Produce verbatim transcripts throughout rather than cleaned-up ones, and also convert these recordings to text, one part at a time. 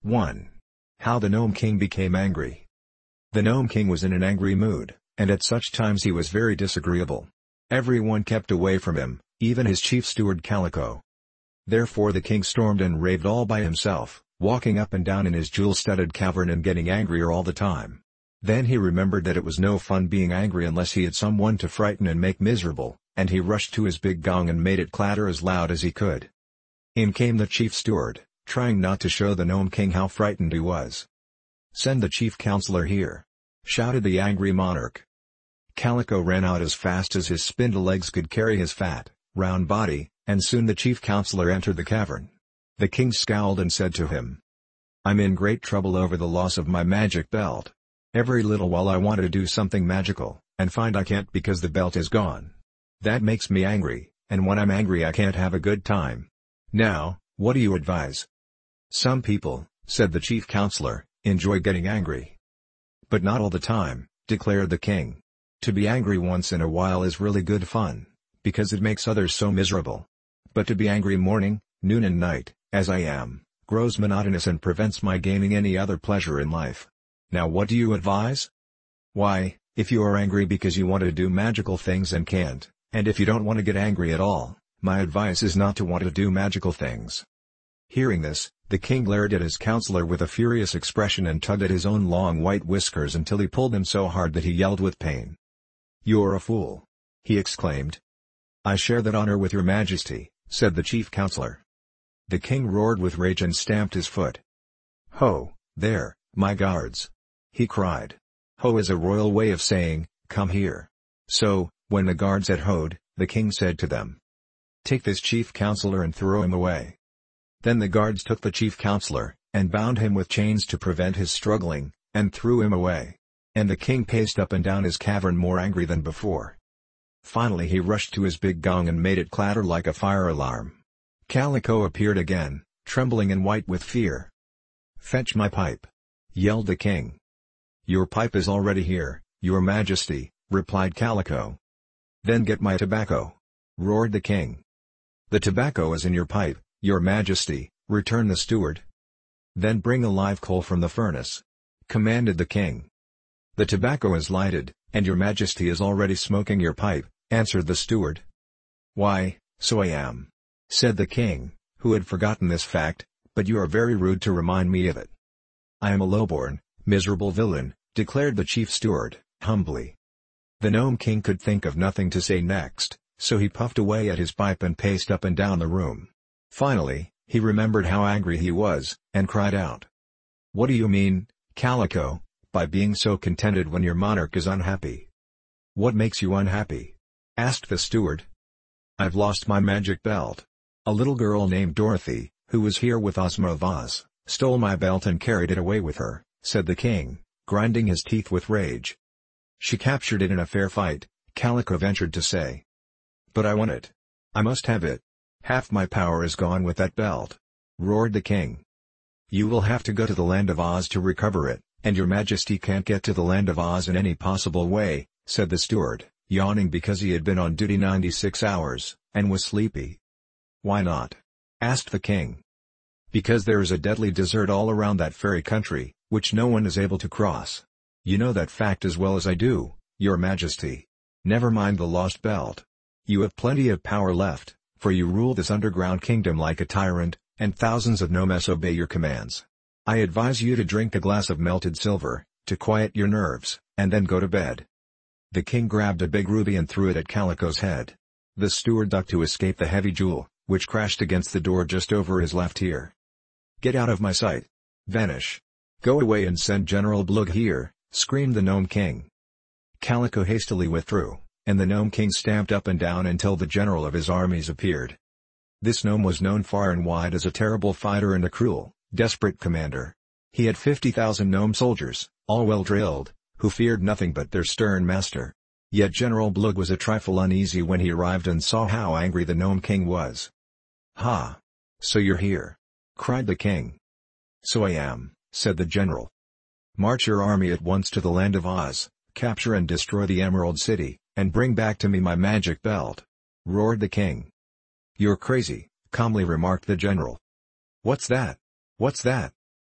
one. How the Gnome King became angry. The Gnome King was in an angry mood, and at such times he was very disagreeable. Everyone kept away from him, even his chief steward Calico. Therefore the king stormed and raved all by himself, walking up and down in his jewel-studded cavern and getting angrier all the time. Then he remembered that it was no fun being angry unless he had someone to frighten and make miserable, and he rushed to his big gong and made it clatter as loud as he could. In came the chief steward, trying not to show the Gnome King how frightened he was. "Send the chief counselor here!" shouted the angry monarch. Calico ran out as fast as his spindle legs could carry his fat, round body, and soon the chief counselor entered the cavern. The king scowled and said to him, "I'm in great trouble over the loss of my magic belt. Every little while I want to do something magical, and find I can't because the belt is gone. That makes me angry, and when I'm angry I can't have a good time. Now, what do you advise?" "Some people," said the chief counselor, "enjoy getting angry. But not all the time," declared the king. "To be angry once in a while is really good fun, because it makes others so miserable. But to be angry morning, noon and night, as I am, grows monotonous and prevents my gaining any other pleasure in life. Now what do you advise?" "Why, if you are angry because you want to do magical things and can't, and if you don't want to get angry at all, my advice is not to want to do magical things." Hearing this, the king glared at his counselor with a furious expression and tugged at his own long white whiskers until he pulled them so hard that he yelled with pain. "You're a fool!" he exclaimed. "I share that honor with your majesty," said the chief counselor. The king roared with rage and stamped his foot. "Ho, there, my guards!" he cried. Ho is a royal way of saying, "Come here." So, when the guards had hoed, the king said to them, "Take this chief counselor and throw him away." Then the guards took the chief counselor, and bound him with chains to prevent his struggling, and threw him away. And the king paced up and down his cavern more angry than before. Finally he rushed to his big gong and made it clatter like a fire alarm. Calico appeared again, trembling and white with fear. "Fetch my pipe!" yelled the king. "Your pipe is already here, your majesty," replied Calico. "Then get my tobacco!" roared the king. "The tobacco is in your pipe, your majesty," returned the steward. "Then bring a live coal from the furnace," commanded the king. "The tobacco is lighted, and your majesty is already smoking your pipe," answered the steward. "Why, so I am," said the king, who had forgotten this fact, "but you are very rude to remind me of it." "I am a lowborn, miserable villain," declared the chief steward, humbly. The Gnome King could think of nothing to say next, so he puffed away at his pipe and paced up and down the room. Finally, he remembered how angry he was, and cried out. "What do you mean, Calico, by being so contented when your monarch is unhappy?" "What makes you unhappy?" asked the steward. "I've lost my magic belt. A little girl named Dorothy, who was here with Ozma of Oz, stole my belt and carried it away with her," said the king, grinding his teeth with rage. "She captured it in a fair fight," Calico ventured to say. "But I want it. I must have it. Half my power is gone with that belt," roared the king. "You will have to go to the Land of Oz to recover it, and your majesty can't get to the Land of Oz in any possible way," said the steward, yawning because he had been on duty ninety-six hours, and was sleepy. "Why not?" asked the king. "Because there is a deadly desert all around that fairy country, which no one is able to cross. You know that fact as well as I do, your majesty. Never mind the lost belt. You have plenty of power left, for you rule this underground kingdom like a tyrant, and thousands of gnomes obey your commands. I advise you to drink a glass of melted silver, to quiet your nerves, and then go to bed." The king grabbed a big ruby and threw it at Calico's head. The steward ducked to escape the heavy jewel, which crashed against the door just over his left ear. "Get out of my sight! Vanish! Go away and send General Blug here!" screamed the Gnome King. Calico hastily withdrew, and the Gnome King stamped up and down until the general of his armies appeared. This gnome was known far and wide as a terrible fighter and a cruel, desperate commander. He had fifty thousand gnome soldiers, all well drilled, who feared nothing but their stern master. Yet General Blug was a trifle uneasy when he arrived and saw how angry the Gnome King was. "Ha! So you're here!" cried the king. "So I am," said the general. "March your army at once to the Land of Oz, capture and destroy the Emerald City, and bring back to me my magic belt," roared the king. "You're crazy," calmly remarked the general. "What's that? What's that?"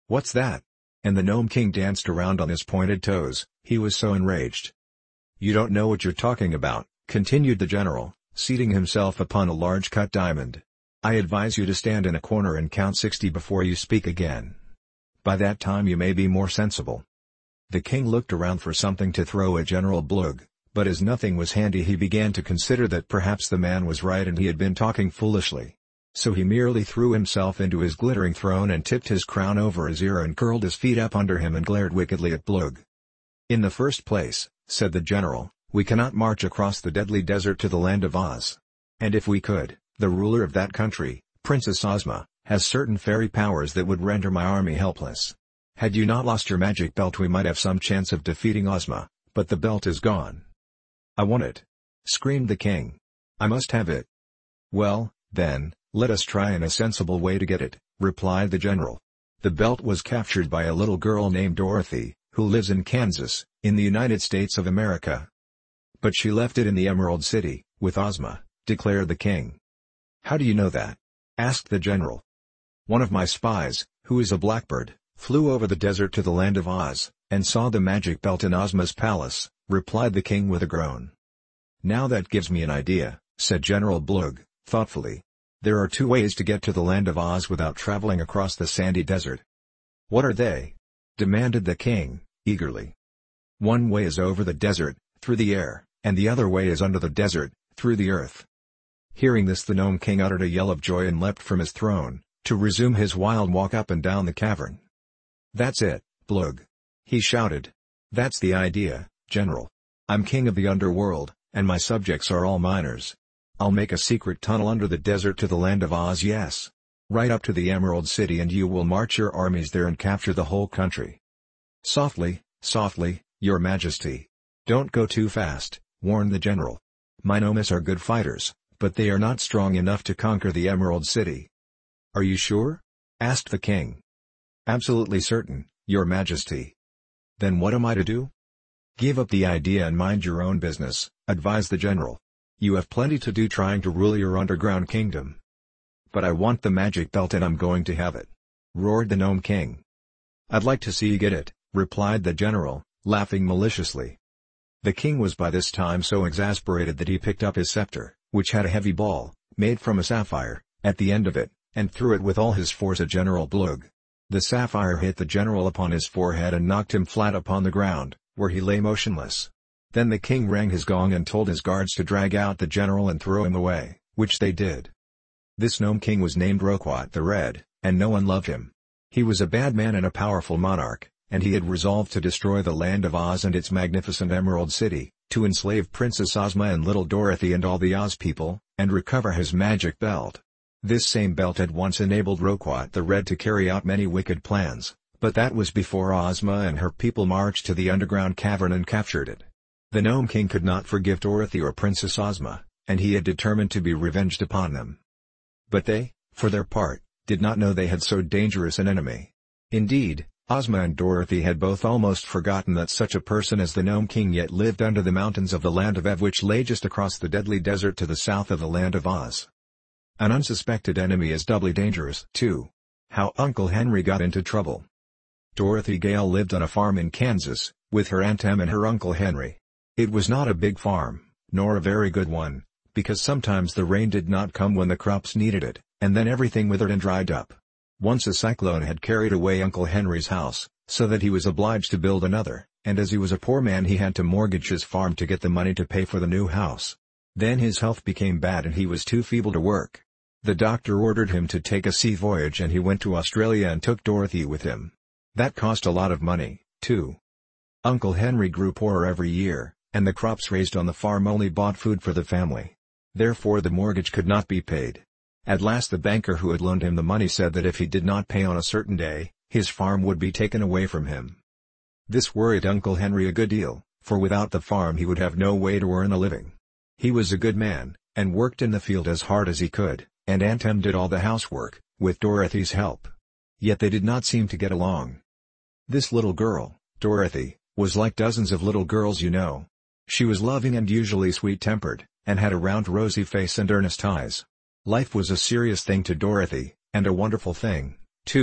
"What's that?" And the Gnome King danced around on his pointed toes, he was so enraged. "You don't know what you're talking about," continued the general, seating himself upon a large cut diamond. "I advise you to stand in a corner and count sixty before you speak again. By that time you may be more sensible." The king looked around for something to throw at General Blug, but as nothing was handy he began to consider that perhaps the man was right and he had been talking foolishly. So he merely threw himself into his glittering throne and tipped his crown over his ear and curled his feet up under him and glared wickedly at Blug. "In the first place," said the general, "we cannot march across the deadly desert to the land of Oz. And if we could, the ruler of that country, Princess Ozma, has certain fairy powers that would render my army helpless. Had you not lost your magic belt we might have some chance of defeating Ozma, but the belt is gone." "I want it!" screamed the king. "I must have it." "Well, then, let us try in a sensible way to get it," replied the general. "The belt was captured by a little girl named Dorothy, who lives in Kansas, in the United States of America." "But she left it in the Emerald City, with Ozma," declared the king. "How do you know that?" asked the general. "One of my spies, who is a blackbird, flew over the desert to the land of Oz, and saw the magic belt in Ozma's palace," replied the king with a groan. "Now that gives me an idea," said General Blug, thoughtfully. "There are two ways to get to the land of Oz without traveling across the sandy desert." "What are they?" demanded the king, eagerly. "One way is over the desert, through the air, and the other way is under the desert, through the earth." Hearing this the Gnome King uttered a yell of joy and leapt from his throne, to resume his wild walk up and down the cavern. "That's it, Blug!" he shouted. "That's the idea, General. I'm king of the underworld, and my subjects are all miners. I'll make a secret tunnel under the desert to the land of Oz, yes. Right up to the Emerald City, and you will march your armies there and capture the whole country." "Softly, softly, your majesty. Don't go too fast," warned the general. "My gnomes are good fighters, but they are not strong enough to conquer the Emerald City." "Are you sure?" asked the king. "Absolutely certain, your majesty." "Then what am I to do?" "Give up the idea and mind your own business," advised the general. "You have plenty to do trying to rule your underground kingdom." "But I want the magic belt and I'm going to have it!" roared the Gnome King. "I'd like to see you get it," replied the general, laughing maliciously. The king was by this time so exasperated that he picked up his scepter, which had a heavy ball, made from a sapphire, at the end of it, and threw it with all his force at General Blug. The sapphire hit the general upon his forehead and knocked him flat upon the ground, where he lay motionless. Then the king rang his gong and told his guards to drag out the general and throw him away, which they did. This Gnome King was named Roquat the Red, and no one loved him. He was a bad man and a powerful monarch, and he had resolved to destroy the land of Oz and its magnificent Emerald City, to enslave Princess Ozma and little Dorothy and all the Oz people, and recover his magic belt. This same belt had once enabled Roquat the Red to carry out many wicked plans, but that was before Ozma and her people marched to the underground cavern and captured it. The Gnome King could not forgive Dorothy or Princess Ozma, and he had determined to be revenged upon them. But they, for their part, did not know they had so dangerous an enemy. Indeed, Ozma and Dorothy had both almost forgotten that such a person as the Gnome King yet lived under the mountains of the land of Ev, which lay just across the deadly desert to the south of the land of Oz. An unsuspected enemy is doubly dangerous, too. How Uncle Henry got into trouble. Dorothy Gale lived on a farm in Kansas, with her Aunt Em and her Uncle Henry. It was not a big farm, nor a very good one, because sometimes the rain did not come when the crops needed it, and then everything withered and dried up. Once a cyclone had carried away Uncle Henry's house, so that he was obliged to build another, and as he was a poor man he had to mortgage his farm to get the money to pay for the new house. Then his health became bad and he was too feeble to work. The doctor ordered him to take a sea voyage and he went to Australia and took Dorothy with him. That cost a lot of money, too. Uncle Henry grew poorer every year, and the crops raised on the farm only bought food for the family. Therefore the mortgage could not be paid. At last the banker who had loaned him the money said that if he did not pay on a certain day, his farm would be taken away from him. This worried Uncle Henry a good deal, for without the farm he would have no way to earn a living. He was a good man, and worked in the field as hard as he could, and Aunt Em did all the housework, with Dorothy's help. Yet they did not seem to get along. This little girl, Dorothy, was like dozens of little girls you know. She was loving and usually sweet-tempered, and had a round rosy face and earnest eyes. Life was a serious thing to Dorothy, and a wonderful thing, too,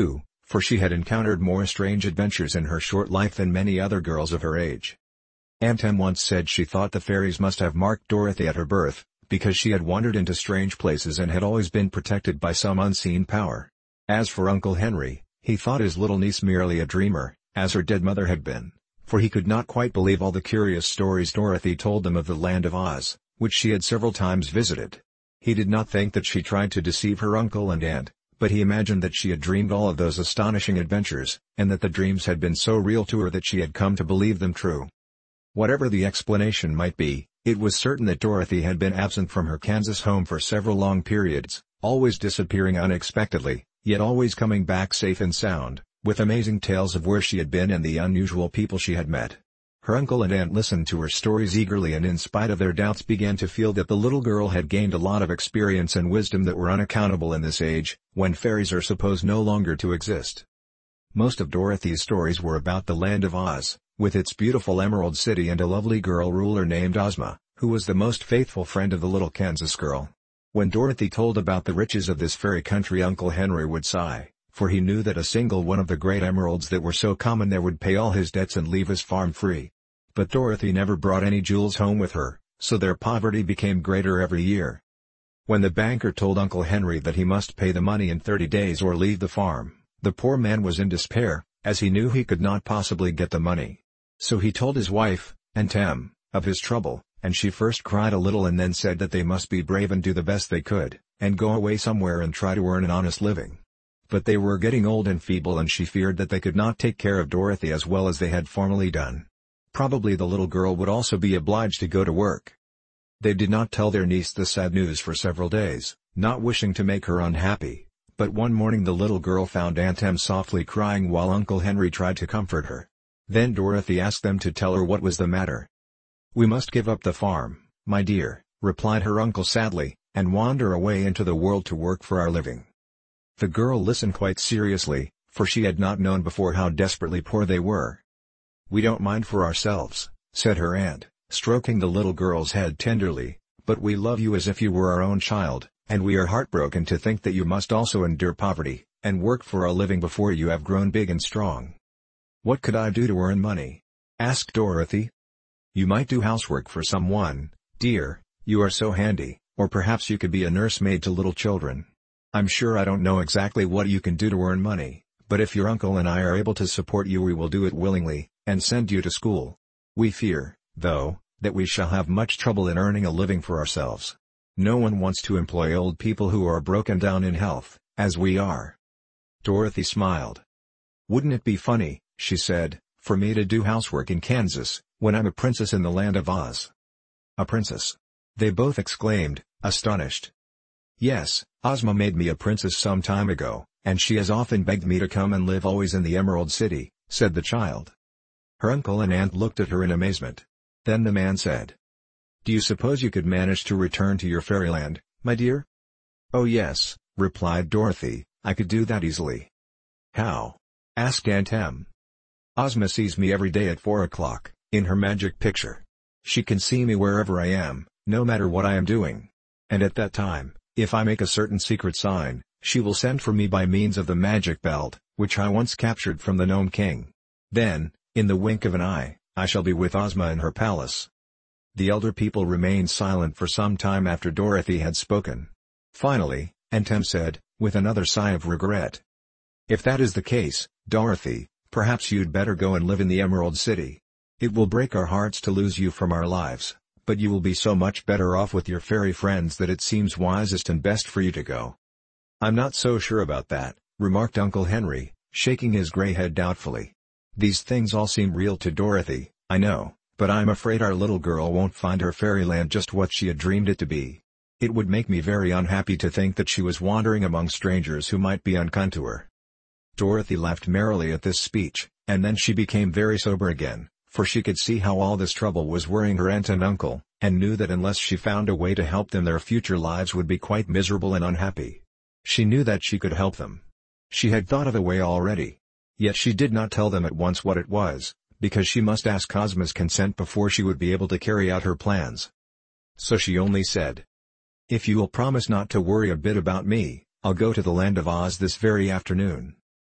for she had encountered more strange adventures in her short life than many other girls of her age. Aunt Em once said she thought the fairies must have marked Dorothy at her birth, because she had wandered into strange places and had always been protected by some unseen power. As for Uncle Henry, he thought his little niece merely a dreamer, as her dead mother had been, for he could not quite believe all the curious stories Dorothy told them of the Land of Oz, which she had several times visited. He did not think that she tried to deceive her uncle and aunt, but he imagined that she had dreamed all of those astonishing adventures, and that the dreams had been so real to her that she had come to believe them true. Whatever the explanation might be, it was certain that Dorothy had been absent from her Kansas home for several long periods, always disappearing unexpectedly, yet always coming back safe and sound, with amazing tales of where she had been and the unusual people she had met. Her uncle and aunt listened to her stories eagerly and in spite of their doubts began to feel that the little girl had gained a lot of experience and wisdom that were unaccountable in this age, when fairies are supposed no longer to exist. Most of Dorothy's stories were about the Land of Oz, with its beautiful Emerald City and a lovely girl ruler named Ozma, who was the most faithful friend of the little Kansas girl. When Dorothy told about the riches of this fairy country, Uncle Henry would sigh, for he knew that a single one of the great emeralds that were so common there would pay all his debts and leave his farm free. But Dorothy never brought any jewels home with her, so their poverty became greater every year. When the banker told Uncle Henry that he must pay the money in thirty days or leave the farm, the poor man was in despair, as he knew he could not possibly get the money. So he told his wife, Aunt Em, of his trouble, and she first cried a little and then said that they must be brave and do the best they could, and go away somewhere and try to earn an honest living. But they were getting old and feeble and she feared that they could not take care of Dorothy as well as they had formerly done. Probably the little girl would also be obliged to go to work. They did not tell their niece the sad news for several days, not wishing to make her unhappy, but one morning the little girl found Aunt Em softly crying while Uncle Henry tried to comfort her. Then Dorothy asked them to tell her what was the matter. "We must give up the farm, my dear," replied her uncle sadly, "and wander away into the world to work for our living." The girl listened quite seriously, for she had not known before how desperately poor they were. "We don't mind for ourselves," said her aunt, stroking the little girl's head tenderly, "but we love you as if you were our own child, and we are heartbroken to think that you must also endure poverty, and work for a living before you have grown big and strong." "What could I do to earn money?" asked Dorothy. "You might do housework for someone, dear, you are so handy, or perhaps you could be a nursemaid to little children. I'm sure I don't know exactly what you can do to earn money, but if your uncle and I are able to support you we will do it willingly, and send you to school. We fear, though, that we shall have much trouble in earning a living for ourselves. No one wants to employ old people who are broken down in health, as we are." Dorothy smiled. "Wouldn't it be funny," she said, "for me to do housework in Kansas, when I'm a princess in the Land of Oz?" "A princess?" they both exclaimed, astonished. "Yes, Ozma made me a princess some time ago, and she has often begged me to come and live always in the Emerald City," said the child. Her uncle and aunt looked at her in amazement. Then the man said, "Do you suppose you could manage to return to your fairyland, my dear?" "Oh yes," replied Dorothy, "I could do that easily." "How?" asked Aunt Em. "Ozma sees me every day at four o'clock, in her magic picture. She can see me wherever I am, no matter what I am doing. And at that time, if I make a certain secret sign, she will send for me by means of the magic belt, which I once captured from the Gnome King. Then, in the wink of an eye, I shall be with Ozma in her palace." The elder people remained silent for some time after Dorothy had spoken. Finally, Aunt Em said, with another sigh of regret, "If that is the case, Dorothy, perhaps you'd better go and live in the Emerald City. It will break our hearts to lose you from our lives, but you will be so much better off with your fairy friends that it seems wisest and best for you to go." "I'm not so sure about that," remarked Uncle Henry, shaking his gray head doubtfully. "These things all seem real to Dorothy, I know, but I'm afraid our little girl won't find her fairyland just what she had dreamed it to be. It would make me very unhappy to think that she was wandering among strangers who might be unkind to her." Dorothy laughed merrily at this speech, and then she became very sober again, for she could see how all this trouble was worrying her aunt and uncle, and knew that unless she found a way to help them their future lives would be quite miserable and unhappy. She knew that she could help them. She had thought of a way already. Yet she did not tell them at once what it was, because she must ask Ozma's consent before she would be able to carry out her plans. So she only said, "If you will promise not to worry a bit about me, I'll go to the Land of Oz this very afternoon."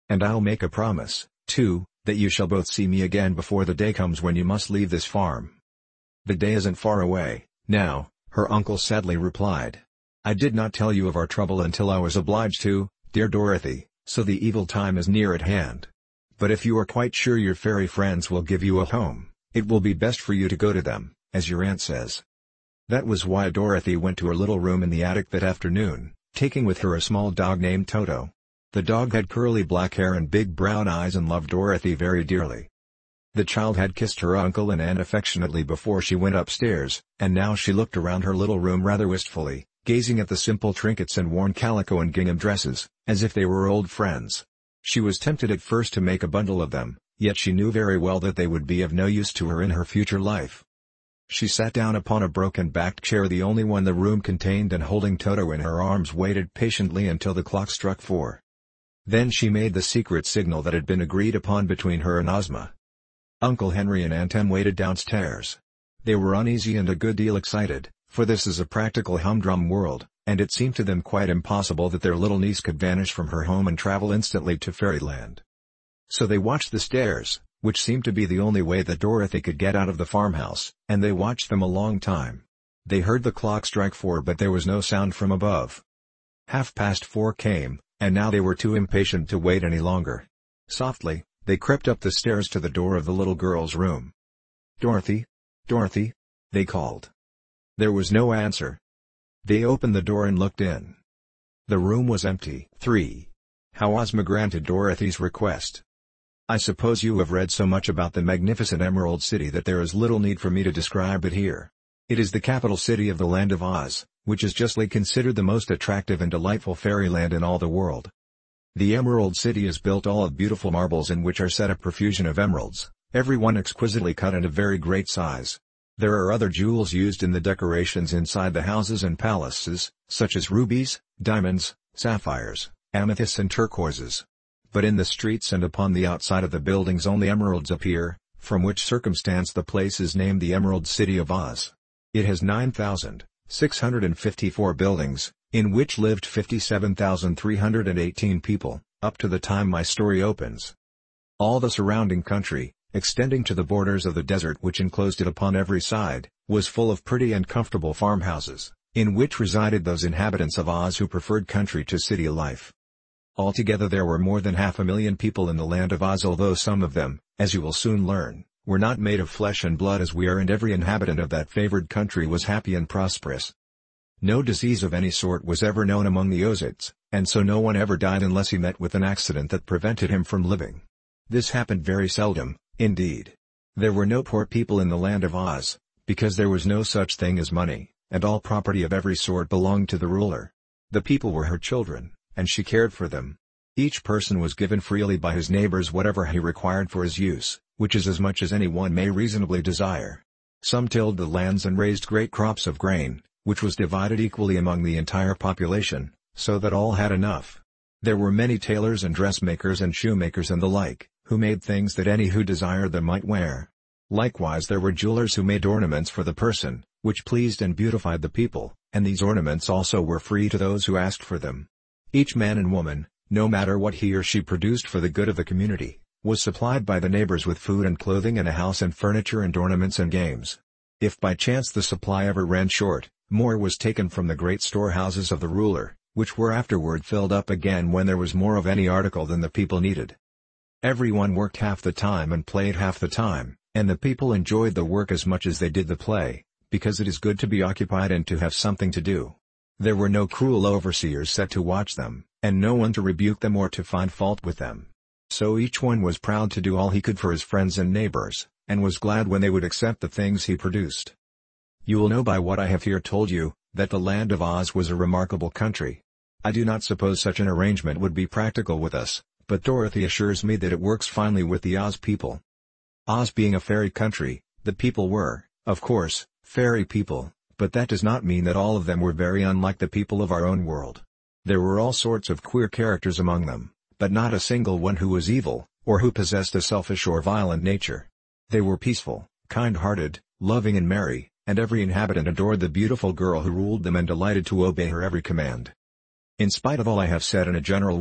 And I'll make a promise, too, that you shall both see me again before the day comes when you must leave this farm." "The day isn't far away, now," her uncle sadly replied. "I did not tell you of our trouble until I was obliged to, dear Dorothy, so the evil time is near at hand. But if you are quite sure your fairy friends will give you a home, it will be best for you to go to them, as your aunt says." That was why Dorothy went to her little room in the attic that afternoon, taking with her a small dog named Toto. The dog had curly black hair and big brown eyes and loved Dorothy very dearly. The child had kissed her uncle and aunt affectionately before she went upstairs, and now she looked around her little room rather wistfully, gazing at the simple trinkets and worn calico and gingham dresses, as if they were old friends. She was tempted at first to make a bundle of them, yet she knew very well that they would be of no use to her in her future life. She sat down upon a broken-backed chair, the only one the room contained, and holding Toto in her arms waited patiently until the clock struck four. Then she made the secret signal that had been agreed upon between her and Ozma. Uncle Henry and Aunt Em waited downstairs. They were uneasy and a good deal excited, for this is a practical humdrum world, and it seemed to them quite impossible that their little niece could vanish from her home and travel instantly to Fairyland. So they watched the stairs, which seemed to be the only way that Dorothy could get out of the farmhouse, and they watched them a long time. They heard the clock strike four, but there was no sound from above. Half past four came, and now they were too impatient to wait any longer. Softly, they crept up the stairs to the door of the little girl's room. "Dorothy? Dorothy?" they called. There was no answer. They opened the door and looked in. The room was empty. three. How Ozma granted Dorothy's request. I suppose you have read so much about the magnificent Emerald City that there is little need for me to describe it here. It is the capital city of the Land of Oz, which is justly considered the most attractive and delightful fairyland in all the world. The Emerald City is built all of beautiful marbles in which are set a profusion of emeralds, every one exquisitely cut and of very great size. There are other jewels used in the decorations inside the houses and palaces, such as rubies, diamonds, sapphires, amethysts and turquoises. But in the streets and upon the outside of the buildings only emeralds appear, from which circumstance the place is named the Emerald City of Oz. It has nine thousand six hundred fifty-four buildings, in which lived fifty-seven thousand three hundred eighteen people, up to the time my story opens. All the surrounding country, extending to the borders of the desert which enclosed it upon every side, was full of pretty and comfortable farmhouses, in which resided those inhabitants of Oz who preferred country to city life. Altogether there were more than half a million people in the Land of Oz, although some of them, as you will soon learn, were not made of flesh and blood as we are, and every inhabitant of that favored country was happy and prosperous. No disease of any sort was ever known among the Ozites, and so no one ever died unless he met with an accident that prevented him from living. This happened very seldom, indeed. There were no poor people in the Land of Oz, because there was no such thing as money, and all property of every sort belonged to the ruler. The people were her children, and she cared for them. Each person was given freely by his neighbors whatever he required for his use, which is as much as any one may reasonably desire. Some tilled the lands and raised great crops of grain, which was divided equally among the entire population, so that all had enough. There were many tailors and dressmakers and shoemakers and the like, who made things that any who desired them might wear. Likewise there were jewelers who made ornaments for the person, which pleased and beautified the people, and these ornaments also were free to those who asked for them. Each man and woman, no matter what he or she produced for the good of the community, was supplied by the neighbors with food and clothing and a house and furniture and ornaments and games. If by chance the supply ever ran short, more was taken from the great storehouses of the ruler, which were afterward filled up again when there was more of any article than the people needed. Everyone worked half the time and played half the time, and the people enjoyed the work as much as they did the play, because it is good to be occupied and to have something to do. There were no cruel overseers set to watch them, and no one to rebuke them or to find fault with them. So each one was proud to do all he could for his friends and neighbors, and was glad when they would accept the things he produced. You will know by what I have here told you, that the Land of Oz was a remarkable country. I do not suppose such an arrangement would be practical with us, but Dorothy assures me that it works finely with the Oz people. Oz being a fairy country, the people were, of course, fairy people, but that does not mean that all of them were very unlike the people of our own world. There were all sorts of queer characters among them, but not a single one who was evil, or who possessed a selfish or violent nature. They were peaceful, kind-hearted, loving and merry, and every inhabitant adored the beautiful girl who ruled them and delighted to obey her every command. In spite of all I have said in a general way,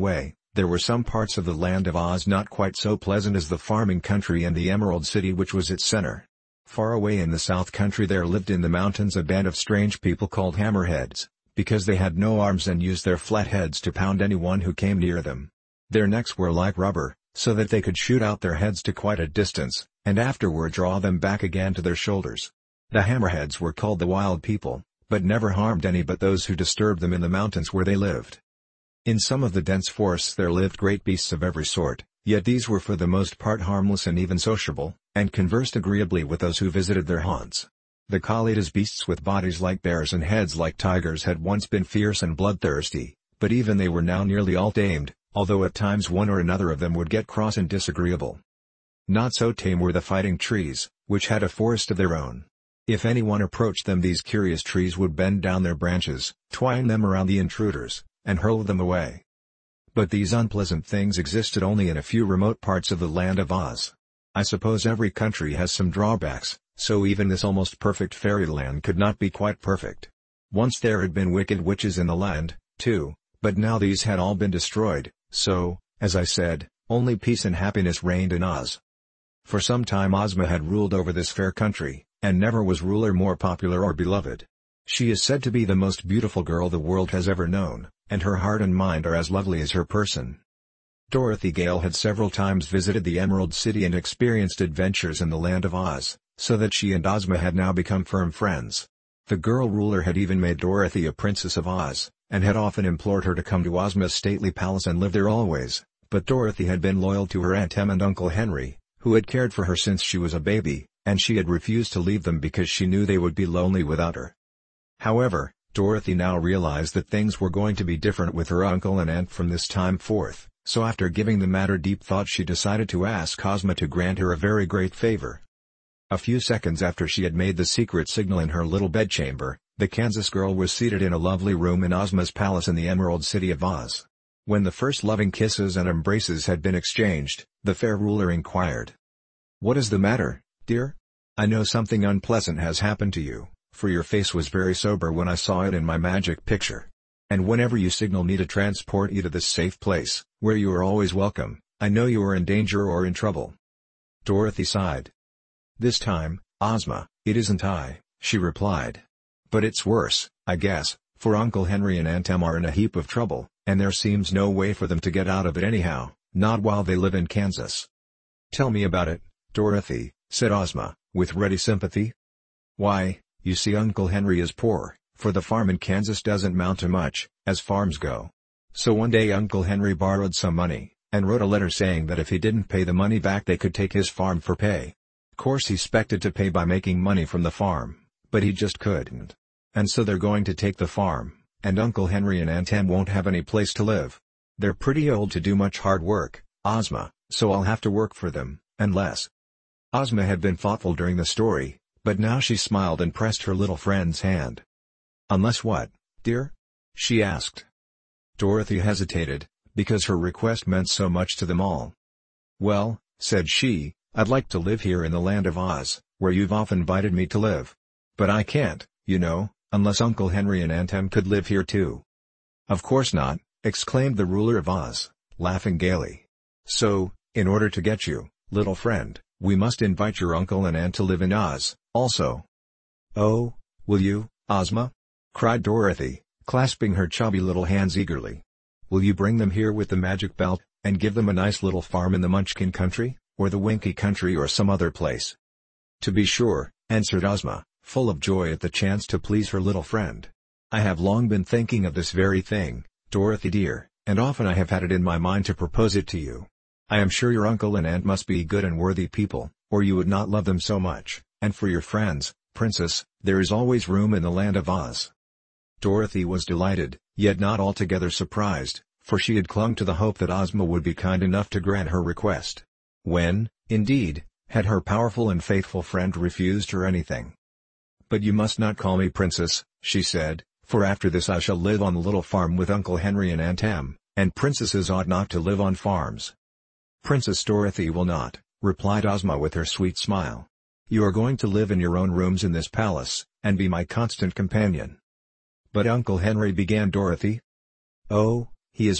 There were some parts of the Land of Oz not quite so pleasant as the farming country and the Emerald City which was its center. Far away in the South Country there lived in the mountains a band of strange people called Hammerheads, because they had no arms and used their flat heads to pound anyone who came near them. Their necks were like rubber, so that they could shoot out their heads to quite a distance, and afterward draw them back again to their shoulders. The Hammerheads were called the Wild People, but never harmed any but those who disturbed them in the mountains where they lived. In some of the dense forests there lived great beasts of every sort, yet these were for the most part harmless and even sociable, and conversed agreeably with those who visited their haunts. The Kalidas, beasts with bodies like bears and heads like tigers, had once been fierce and bloodthirsty, but even they were now nearly all tamed, although at times one or another of them would get cross and disagreeable. Not so tame were the Fighting Trees, which had a forest of their own. If anyone approached them, these curious trees would bend down their branches, twine them around the intruders, and hurl them away. But these unpleasant things existed only in a few remote parts of the Land of Oz. I suppose every country has some drawbacks, so even this almost perfect fairyland could not be quite perfect. Once there had been wicked witches in the land, too, but now these had all been destroyed, so, as I said, only peace and happiness reigned in Oz. For some time Ozma had ruled over this fair country, and never was ruler more popular or beloved. She is said to be the most beautiful girl the world has ever known, and her heart and mind are as lovely as her person. Dorothy Gale had several times visited the Emerald City and experienced adventures in the Land of Oz, so that she and Ozma had now become firm friends. The girl ruler had even made Dorothy a princess of Oz, and had often implored her to come to Ozma's stately palace and live there always, but Dorothy had been loyal to her Aunt Em and Uncle Henry, who had cared for her since she was a baby, and she had refused to leave them because she knew they would be lonely without her. However, Dorothy now realized that things were going to be different with her uncle and aunt from this time forth, so after giving the matter deep thought she decided to ask Ozma to grant her a very great favor. A few seconds after she had made the secret signal in her little bedchamber, the Kansas girl was seated in a lovely room in Ozma's palace in the Emerald City of Oz. When the first loving kisses and embraces had been exchanged, the fair ruler inquired, "What is the matter, dear? I know something unpleasant has happened to you, for your face was very sober when I saw it in my magic picture. And whenever you signal me to transport you to this safe place, where you are always welcome, I know you are in danger or in trouble." Dorothy sighed. "This time, Ozma, it isn't I," she replied. "But it's worse, I guess, for Uncle Henry and Aunt Em are in a heap of trouble, and there seems no way for them to get out of it anyhow, not while they live in Kansas." "Tell me about it, Dorothy," said Ozma, with ready sympathy. "Why, you see, Uncle Henry is poor, for the farm in Kansas doesn't amount to much, as farms go. So one day Uncle Henry borrowed some money, and wrote a letter saying that if he didn't pay the money back they could take his farm for pay. Course he expected to pay by making money from the farm, but he just couldn't. And so they're going to take the farm, and Uncle Henry and Aunt Em won't have any place to live. They're pretty old to do much hard work, Ozma, so I'll have to work for them, unless..." Ozma had been thoughtful during the story, but now she smiled and pressed her little friend's hand. "Unless what, dear?" she asked. Dorothy hesitated, because her request meant so much to them all. "Well," said she, "I'd like to live here in the Land of Oz, where you've often invited me to live. But I can't, you know, unless Uncle Henry and Aunt Em could live here too." "Of course not," exclaimed the ruler of Oz, laughing gaily. "So, in order to get you, little friend, we must invite your uncle and aunt to live in Oz, also." "Oh, will you, Ozma?" cried Dorothy, clasping her chubby little hands eagerly. "Will you bring them here with the magic belt, and give them a nice little farm in the Munchkin country, or the Winky country or some other place?" "To be sure," answered Ozma, full of joy at the chance to please her little friend. "I have long been thinking of this very thing, Dorothy dear, and often I have had it in my mind to propose it to you. I am sure your uncle and aunt must be good and worthy people, or you would not love them so much, and for your friends, Princess, there is always room in the Land of Oz." Dorothy was delighted, yet not altogether surprised, for she had clung to the hope that Ozma would be kind enough to grant her request. When, indeed, had her powerful and faithful friend refused her anything? "But you must not call me Princess," she said, "for after this I shall live on the little farm with Uncle Henry and Aunt Em, and princesses ought not to live on farms." "Princess Dorothy will not," replied Ozma with her sweet smile. "You are going to live in your own rooms in this palace, and be my constant companion." "But Uncle Henry," began Dorothy. "Oh, he is old,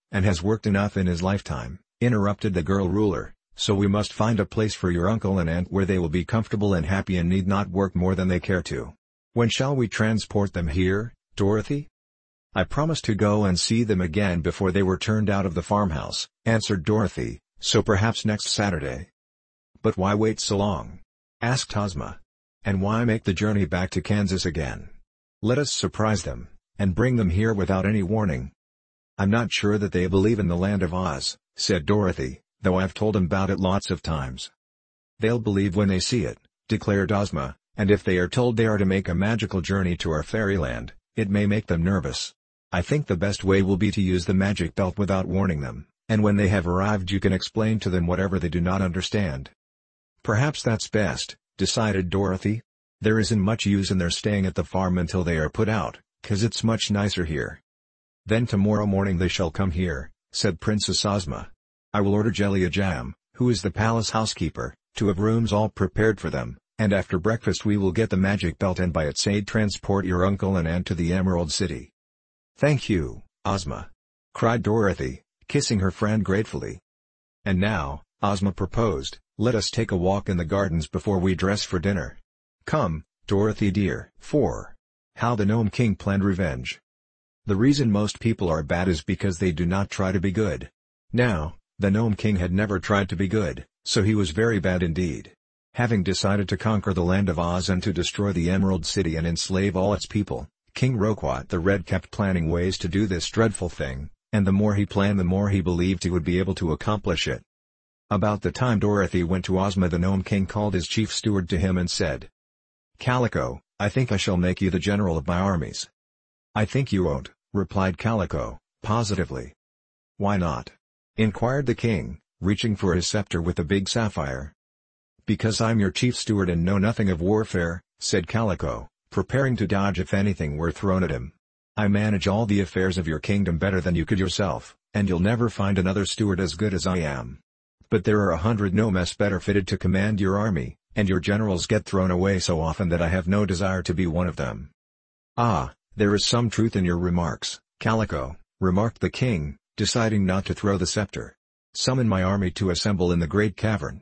and has worked enough in his lifetime," interrupted the girl ruler, "so we must find a place for your uncle and aunt where they will be comfortable and happy and need not work more than they care to. When shall we transport them here, Dorothy?" "I promised to go and see them again before they were turned out of the farmhouse," answered Dorothy, "so perhaps next Saturday." "But why wait so long?" asked Ozma. "And why make the journey back to Kansas again? Let us surprise them, and bring them here without any warning." "I'm not sure that they believe in the Land of Oz," said Dorothy, "though I've told them about it lots of times." "They'll believe when they see it," declared Ozma, "and if they are told they are to make a magical journey to our fairyland, it may make them nervous. I think the best way will be to use the magic belt without warning them, and when they have arrived you can explain to them whatever they do not understand." "Perhaps that's best," decided Dorothy. "There isn't much use in their staying at the farm until they are put out, 'cause it's much nicer here." "Then tomorrow morning they shall come here," said Princess Ozma. "I will order Jellia Jam, who is the palace housekeeper, to have rooms all prepared for them, and after breakfast we will get the magic belt and by its aid transport your uncle and aunt to the Emerald City." "Thank you, Ozma!" cried Dorothy, kissing her friend gratefully. "And now," Ozma proposed, "let us take a walk in the gardens before we dress for dinner. Come, Dorothy dear." four. How the Gnome King Planned Revenge. The reason most people are bad is because they do not try to be good. Now, the Gnome King had never tried to be good, so he was very bad indeed. Having decided to conquer the Land of Oz and to destroy the Emerald City and enslave all its people, King Roquat the Red kept planning ways to do this dreadful thing, and the more he planned the more he believed he would be able to accomplish it. About the time Dorothy went to Ozma, the Gnome King called his chief steward to him and said, "Calico, I think I shall make you the general of my armies." "I think you won't," replied Calico, positively. "Why not?" inquired the king, reaching for his scepter with the big sapphire. "Because I'm your chief steward and know nothing of warfare," said Calico, preparing to dodge if anything were thrown at him. "I manage all the affairs of your kingdom better than you could yourself, and you'll never find another steward as good as I am. But there are a hundred gnomes better fitted to command your army, and your generals get thrown away so often that I have no desire to be one of them." "Ah, there is some truth in your remarks, Calico," remarked the king, deciding not to throw the scepter. "Summon my army to assemble in the Great Cavern."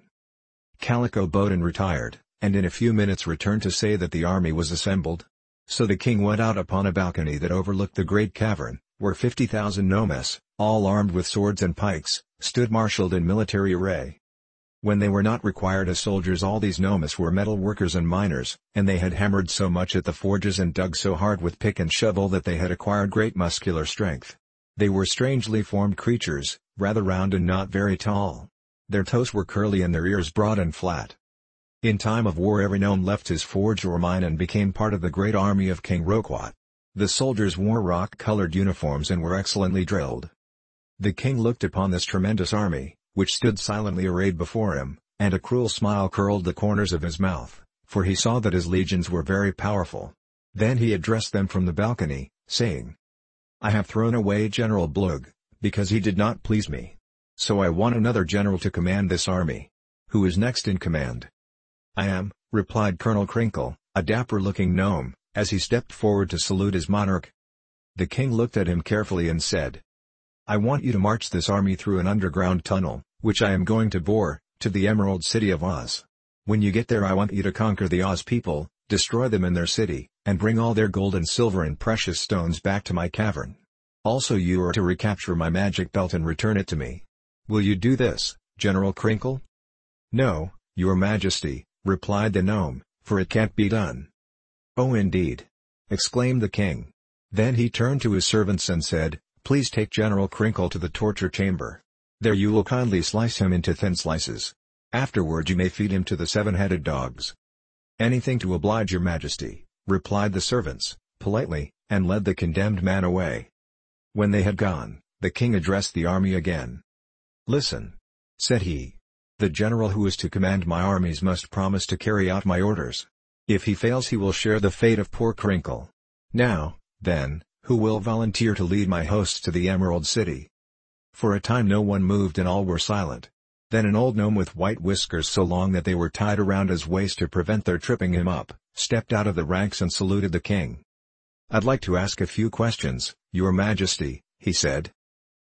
Calico bowed and retired, and in a few minutes returned to say that the army was assembled. So the king went out upon a balcony that overlooked the Great Cavern, where fifty thousand gnomes, all armed with swords and pikes, stood marshaled in military array. When they were not required as soldiers, all these gnomes were metal workers and miners, and they had hammered so much at the forges and dug so hard with pick and shovel that they had acquired great muscular strength. They were strangely formed creatures, rather round and not very tall. Their toes were curly and their ears broad and flat. In time of war every gnome left his forge or mine and became part of the great army of King Roquat. The soldiers wore rock-colored uniforms and were excellently drilled. The king looked upon this tremendous army, which stood silently arrayed before him, and a cruel smile curled the corners of his mouth, for he saw that his legions were very powerful. Then he addressed them from the balcony, saying, "I have thrown away General Blug, because he did not please me. So I want another general to command this army. Who is next in command?" "I am," replied Colonel Crinkle, a dapper-looking gnome, as he stepped forward to salute his monarch. The king looked at him carefully and said, "I want you to march this army through an underground tunnel, which I am going to bore, to the Emerald City of Oz. When you get there I want you to conquer the Oz people, destroy them in their city, and bring all their gold and silver and precious stones back to my cavern. Also you are to recapture my magic belt and return it to me. Will you do this, General Crinkle?" "No, your majesty," replied the gnome, "for it can't be done." "Oh indeed!" exclaimed the king. Then he turned to his servants and said, "Please take General Crinkle to the torture chamber. There you will kindly slice him into thin slices. Afterward you may feed him to the seven-headed dogs." "Anything to oblige your majesty," replied the servants, politely, and led the condemned man away. When they had gone, the king addressed the army again. "Listen," said he. "The general who is to command my armies must promise to carry out my orders. If he fails he will share the fate of poor Crinkle. Now, then, who will volunteer to lead my hosts to the Emerald City?" For a time no one moved and all were silent. Then an old gnome with white whiskers so long that they were tied around his waist to prevent their tripping him up, stepped out of the ranks and saluted the king. "I'd like to ask a few questions, your majesty," he said.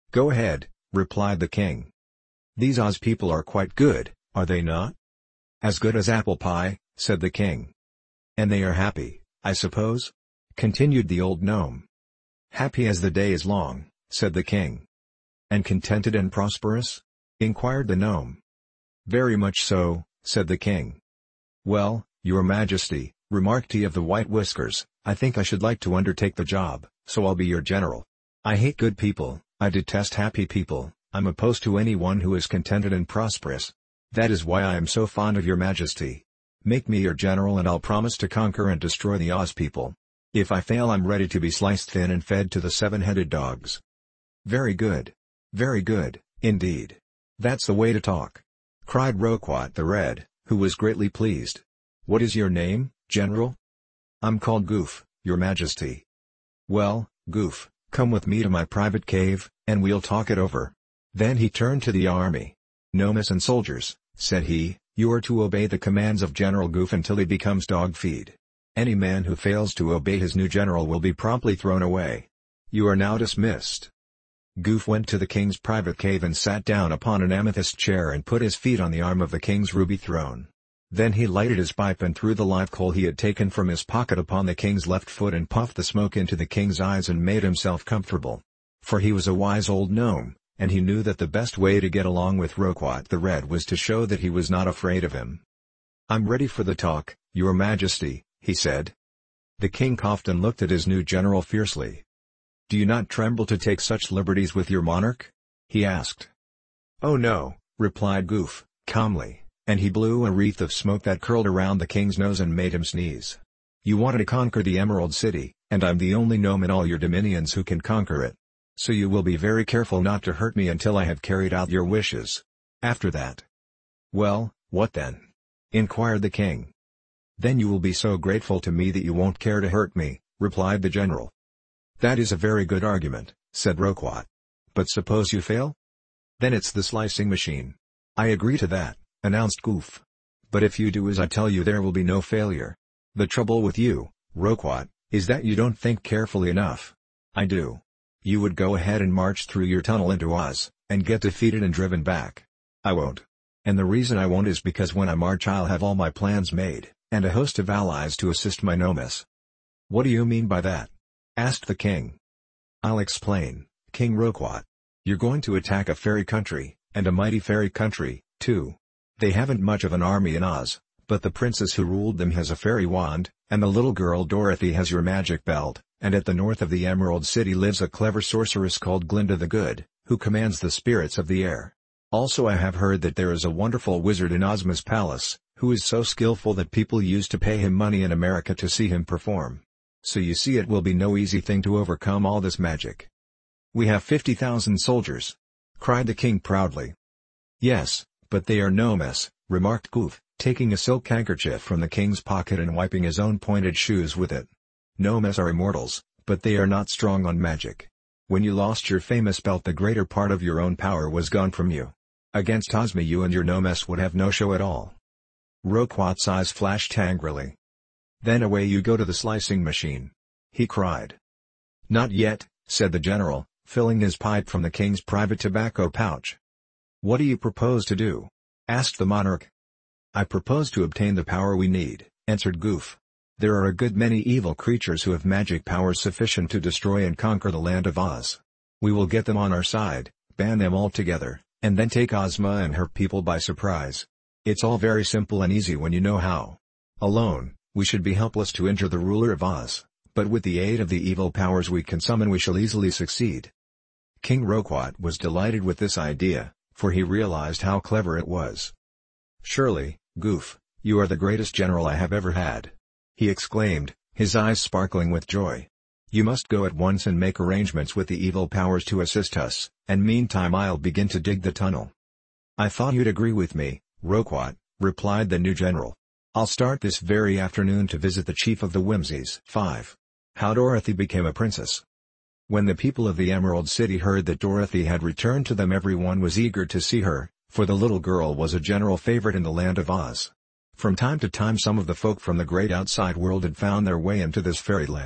"Go ahead," replied the king. "These Oz people are quite good, are they not?" "As good as apple pie," said the king. "And they are happy, I suppose?" continued the old gnome. "Happy as the day is long," said the king. "And contented and prosperous?" inquired the gnome. "Very much so," said the king. "Well, your majesty," remarked he of the white whiskers, "I think I should like to undertake the job, so I'll be your general. I hate good people, I detest happy people, I'm opposed to anyone who is contented and prosperous. That is why I am so fond of your majesty. Make me your general and I'll promise to conquer and destroy the Oz people. If I fail, I'm ready to be sliced thin and fed to the seven-headed dogs." "Very good. Very good, indeed. That's the way to talk," cried Roquat the Red, who was greatly pleased. "What is your name, General?" "I'm called Goof, your majesty." "Well, Goof, come with me to my private cave, and we'll talk it over." Then he turned to the army. "Gnomes and soldiers," said he, "you are to obey the commands of General Goof until he becomes dog feed. Any man who fails to obey his new general will be promptly thrown away. You are now dismissed." Goof went to the king's private cave and sat down upon an amethyst chair and put his feet on the arm of the king's ruby throne. Then he lighted his pipe and threw the live coal he had taken from his pocket upon the king's left foot and puffed the smoke into the king's eyes and made himself comfortable. For he was a wise old gnome, and he knew that the best way to get along with Roquat the Red was to show that he was not afraid of him. "I'm ready for the talk, your majesty," he said. The king coughed and looked at his new general fiercely. "Do you not tremble to take such liberties with your monarch?" he asked. "Oh no," replied Goof, calmly, and he blew a wreath of smoke that curled around the king's nose and made him sneeze. "You wanted to conquer the Emerald City, and I'm the only gnome in all your dominions who can conquer it. So you will be very careful not to hurt me until I have carried out your wishes. After that—" "Well, what then?" inquired the king. "Then you will be so grateful to me that you won't care to hurt me," replied the general. "That is a very good argument," said Roquat. "But suppose you fail?" "Then it's the slicing machine." "I agree to that," announced Goof. "But if you do as I tell you, there will be no failure. The trouble with you, Roquat, is that you don't think carefully enough." "I do. You would go ahead and march through your tunnel into Oz, and get defeated and driven back. I won't. And the reason I won't is because when I march I'll have all my plans made, and a host of allies to assist my gnomes." "What do you mean by that?" asked the king. "I'll explain, King Roquat. You're going to attack a fairy country, and a mighty fairy country, too. They haven't much of an army in Oz, but the princess who ruled them has a fairy wand, and the little girl Dorothy has your magic belt, and at the north of the Emerald City lives a clever sorceress called Glinda the Good, who commands the spirits of the air. Also I have heard that there is a wonderful wizard in Ozma's palace, who is so skillful that people used to pay him money in America to see him perform. So you see it will be no easy thing to overcome all this magic." "We have fifty thousand soldiers," cried the king proudly. "Yes, but they are gnomes," remarked Goof, taking a silk handkerchief from the king's pocket and wiping his own pointed shoes with it. "Gnomes are immortals, but they are not strong on magic. When you lost your famous belt, the greater part of your own power was gone from you. Against Ozma you and your gnomes would have no show at all." Roquat's eyes flashed angrily. "Then away you go to the slicing machine," he cried. "Not yet," said the general, filling his pipe from the king's private tobacco pouch. "What do you propose to do?" asked the monarch. "I propose to obtain the power we need," answered Goof. "There are a good many evil creatures who have magic powers sufficient to destroy and conquer the land of Oz. We will get them on our side, ban them all together, and then take Ozma and her people by surprise. It's all very simple and easy when you know how. Alone, we should be helpless to injure the ruler of Oz, but with the aid of the evil powers we can summon we shall easily succeed." King Roquat was delighted with this idea, for he realized how clever it was. "Surely, Goof, you are the greatest general I have ever had," he exclaimed, his eyes sparkling with joy. "You must go at once and make arrangements with the evil powers to assist us, and meantime I'll begin to dig the tunnel." "I thought you'd agree with me, Roquat," replied the new general. "I'll start this very afternoon to visit the chief of the Whimsies." five. How Dorothy became a princess. When the people of the Emerald City heard that Dorothy had returned to them, everyone was eager to see her, for the little girl was a general favorite in the land of Oz. From time to time some of the folk from the great outside world had found their way into this fairyland,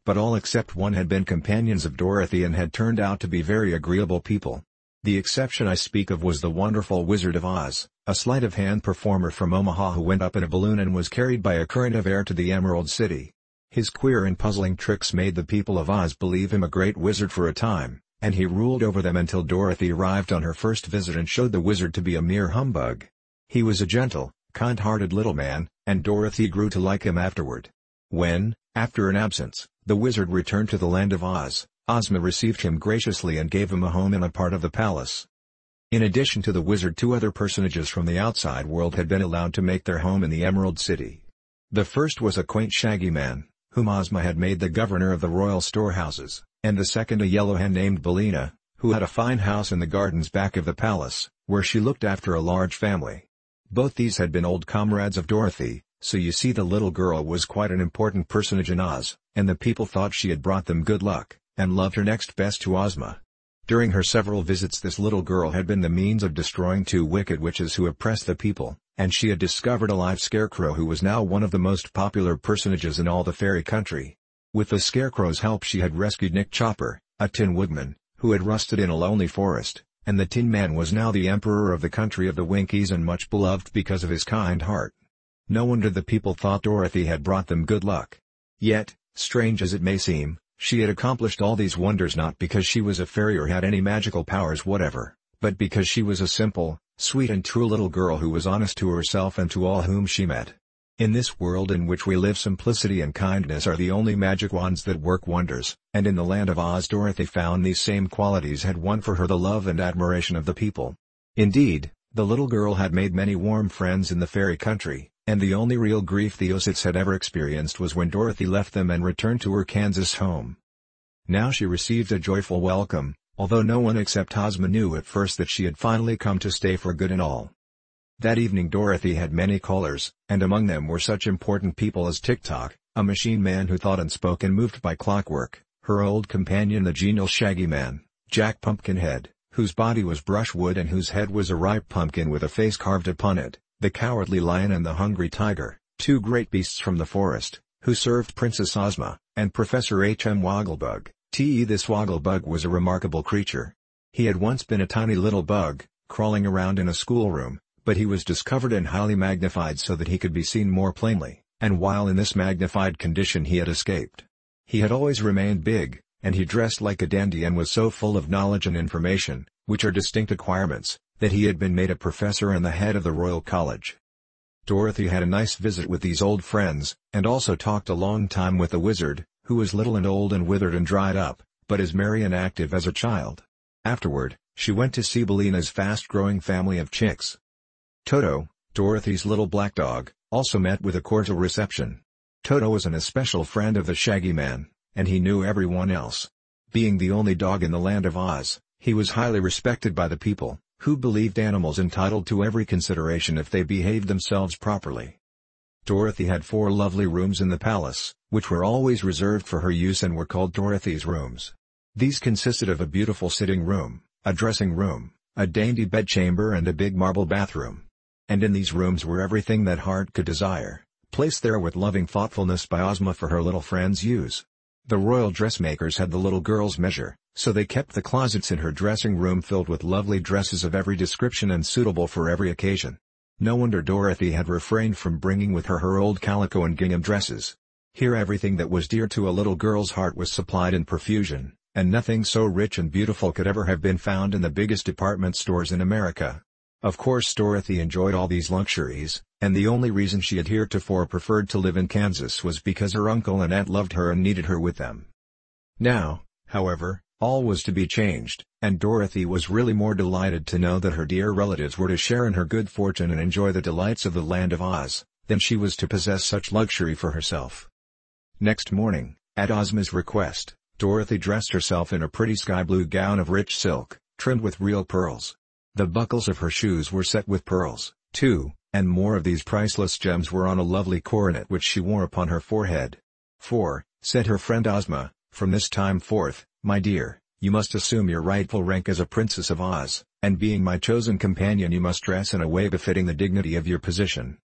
but all except one had been companions of Dorothy and had turned out to be very agreeable people. The exception I speak of was the wonderful Wizard of Oz, a sleight-of-hand performer from Omaha who went up in a balloon and was carried by a current of air to the Emerald City. His queer and puzzling tricks made the people of Oz believe him a great wizard for a time, and he ruled over them until Dorothy arrived on her first visit and showed the wizard to be a mere humbug. He was a gentle, kind-hearted little man, and Dorothy grew to like him afterward. When, after an absence, the wizard returned to the land of Oz, Ozma received him graciously and gave him a home in a part of the palace. In addition to the wizard, two other personages from the outside world had been allowed to make their home in the Emerald City. The first was a quaint Shaggy Man, whom Ozma had made the governor of the royal storehouses, and the second a yellow hen named Billina, who had a fine house in the gardens back of the palace, where she looked after a large family. Both these had been old comrades of Dorothy, so you see the little girl was quite an important personage in Oz, and the people thought she had brought them good luck, and loved her next best to Ozma. During her several visits this little girl had been the means of destroying two wicked witches who oppressed the people, and she had discovered a live scarecrow who was now one of the most popular personages in all the fairy country. With the scarecrow's help she had rescued Nick Chopper, a Tin Woodman, who had rusted in a lonely forest, and the Tin Man was now the emperor of the country of the Winkies and much beloved because of his kind heart. No wonder the people thought Dorothy had brought them good luck. Yet, strange as it may seem, she had accomplished all these wonders not because she was a fairy or had any magical powers whatever, but because she was a simple, sweet and true little girl who was honest to herself and to all whom she met. In this world in which we live, simplicity and kindness are the only magic wands that work wonders, and in the land of Oz Dorothy found these same qualities had won for her the love and admiration of the people. Indeed, the little girl had made many warm friends in the fairy country, and the only real grief the Ozits had ever experienced was when Dorothy left them and returned to her Kansas home. Now she received a joyful welcome, although no one except Ozma knew at first that she had finally come to stay for good and all. That evening Dorothy had many callers, and among them were such important people as Tik-Tok, a machine man who thought and spoke and moved by clockwork, her old companion the genial Shaggy Man, Jack Pumpkinhead, whose body was brushwood and whose head was a ripe pumpkin with a face carved upon it, the Cowardly Lion and the Hungry Tiger, two great beasts from the forest, who served Princess Ozma, and Professor H M Wogglebug. T. This Wogglebug was a remarkable creature. He had once been a tiny little bug, crawling around in a schoolroom, but he was discovered and highly magnified so that he could be seen more plainly, and while in this magnified condition he had escaped. He had always remained big, and he dressed like a dandy and was so full of knowledge and information, which are distinct acquirements, that he had been made a professor and the head of the Royal College. Dorothy had a nice visit with these old friends, and also talked a long time with the wizard, who was little and old and withered and dried up, but as merry and active as a child. Afterward, she went to see Billina's fast-growing family of chicks. Toto, Dorothy's little black dog, also met with a cordial reception. Toto was an especial friend of the Shaggy Man, and he knew everyone else. Being the only dog in the land of Oz, he was highly respected by the people, who believed animals entitled to every consideration if they behaved themselves properly. Dorothy had four lovely rooms in the palace, which were always reserved for her use and were called Dorothy's rooms. These consisted of a beautiful sitting room, a dressing room, a dainty bedchamber and a big marble bathroom. And in these rooms were everything that heart could desire, placed there with loving thoughtfulness by Ozma for her little friend's use. The royal dressmakers had the little girl's measure, so they kept the closets in her dressing room filled with lovely dresses of every description and suitable for every occasion. No wonder Dorothy had refrained from bringing with her her old calico and gingham dresses. Here everything that was dear to a little girl's heart was supplied in profusion, and nothing so rich and beautiful could ever have been found in the biggest department stores in America. Of course Dorothy enjoyed all these luxuries, and the only reason she had heretofore preferred to live in Kansas was because her uncle and aunt loved her and needed her with them. Now, however, all was to be changed, and Dorothy was really more delighted to know that her dear relatives were to share in her good fortune and enjoy the delights of the land of Oz, than she was to possess such luxury for herself. Next morning, at Ozma's request, Dorothy dressed herself in a pretty sky-blue gown of rich silk, trimmed with real pearls. The buckles of her shoes were set with pearls, too, and more of these priceless gems were on a lovely coronet which she wore upon her forehead. "For," said her friend Ozma, "from this time forth, my dear, you must assume your rightful rank as a Princess of Oz, and being my chosen companion you must dress in a way befitting the dignity of your position."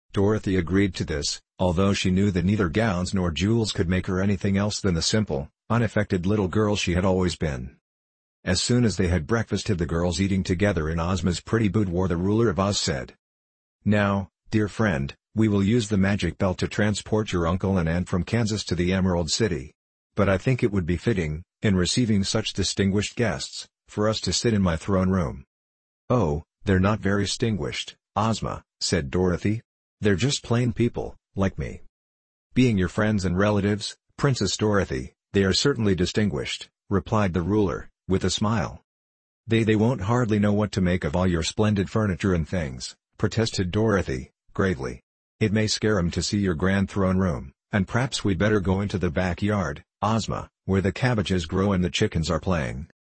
Dorothy agreed to this, although she knew that neither gowns nor jewels could make her anything else than the simple, unaffected little girl she had always been. As soon as they had breakfasted, the girls eating together in Ozma's pretty boudoir, the ruler of Oz said, "Now, dear friend, we will use the magic belt to transport your uncle and aunt from Kansas to the Emerald City. But I think it would be fitting, in receiving such distinguished guests, for us to sit in my throne room." "Oh, they're not very distinguished, Ozma," said Dorothy. "They're just plain people, like me." "Being your friends and relatives, Princess Dorothy, they are certainly distinguished," replied the ruler, with a smile. They they won't hardly know what to make of all your splendid furniture and things," protested Dorothy, gravely. "It may scare 'em to see your grand throne room, and p'raps we'd better go into the backyard, Ozma, where the cabbages grow and the chickens are playing."